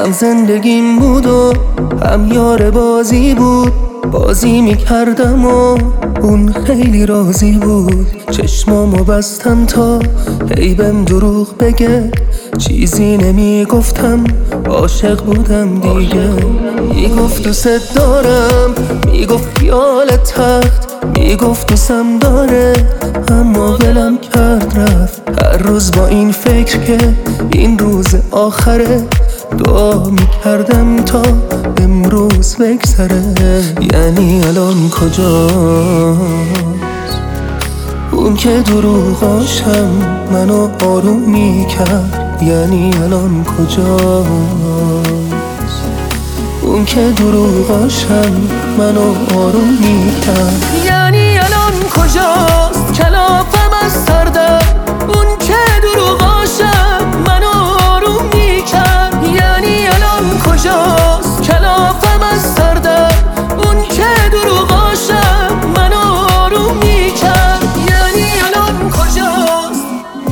هم زندگیم بود و هم یار بازی بود. بازی میکردم و اون خیلی راضی بود. چشمامو بستم تا هی بهم دروغ بگه، چیزی نمیگفتم، عاشق بودم دیگه. میگفت دوست دارم، میگفت خیال تخت، میگفت دوستم داره، اما ولم کرد رفت. هر روز با این فکر که این روز آخره، دعا میکردم تا امروز بگذره. یعنی الان کجاست اون که دروغاشم منو آروم میکرد؟ یعنی الان کجاست اون که دروغاشم منو آروم میکرد؟ یعنی الان کجاست کلافم از سردم، اون که دروغاشم منو آروم میکرد؟ یعنی الان کجاست کلافم از سردم، اون که دروغاشم منو آروم میکرد؟ یعنی الان کجاست؟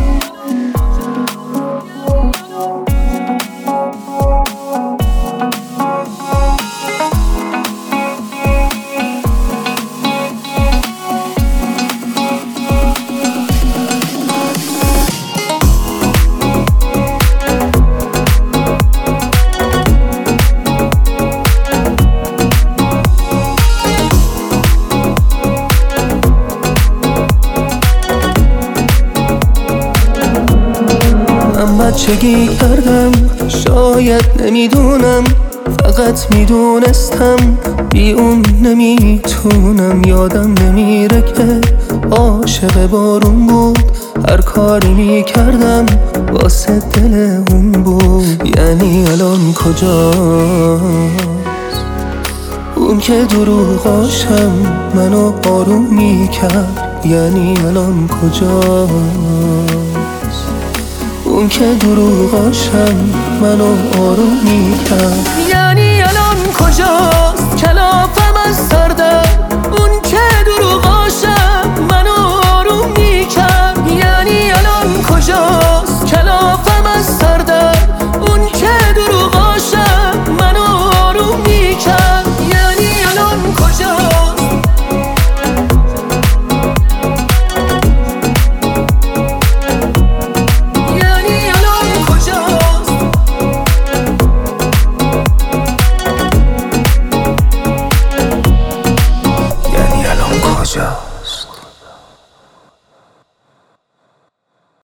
بچگی کردم، شاید نمیدونم، فقط میدونستم بی اون نمیتونم. یادم نمیره که عاشق بارون بود، هر کاری میکردم واسه دل اون بود. یعنی الان کجاست اون که دروغاشم منو آروم میکرد؟ یعنی الان کجاست اون که دروغاشم منو آروم میکرد؟ یعنی الان کجاست کلافم از سردم، اون که دروغاشم منو آروم میکرد؟ یعنی الان کجاست کلافم از سردم، اون که دروغاشم منو آروم میکرد؟ یعنی الان کجاست؟ کجا؟